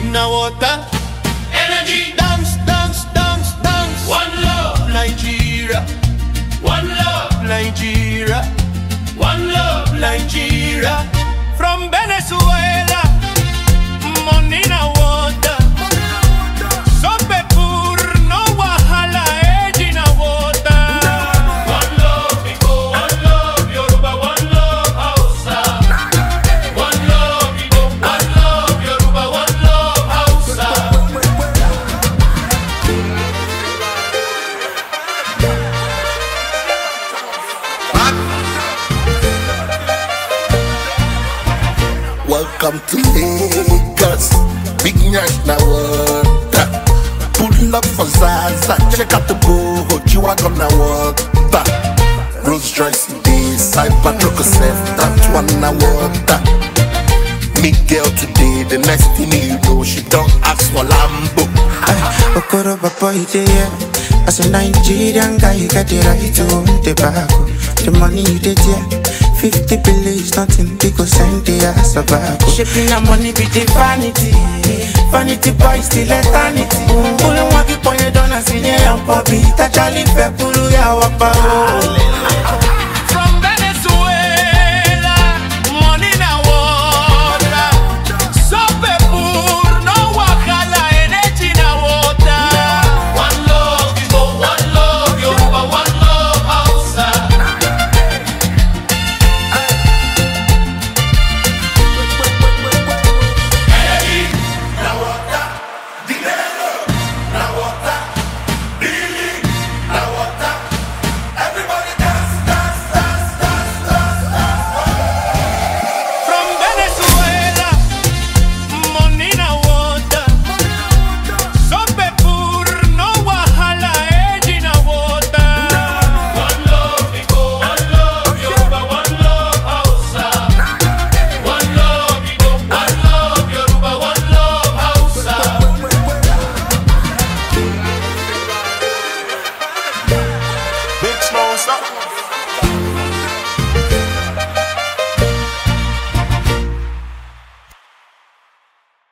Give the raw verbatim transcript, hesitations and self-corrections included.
na water. Energy. Dance, dance, dance, dance. One love. Nigeria. One love. Nigeria. One love. Nigeria. From Venezuela. Money na water. Sope pur, no wahala, age na water. One love, Igbo. One love, Yoruba. One love, Hausa. One love, Igbo. One love, Yoruba. One love, Hausa. Welcome to Lagos, big national water. Pull up for Zaza, check out the boat, you are gonna water. Rolls Royce this, Cybertruck self, that one na water. Miguel today, the next thing you know, she don't ask for Lambo. Okoro Papa yeah. As a Nigerian guy, you got the right to own the back. The money you did here, fifty billion is nothing because send the ass about. Shipping that money be the vanity. Vanity boy still eternity. Ulu waki ponye dona sinye yon pobi. Ta chali fe pulu ya wapa.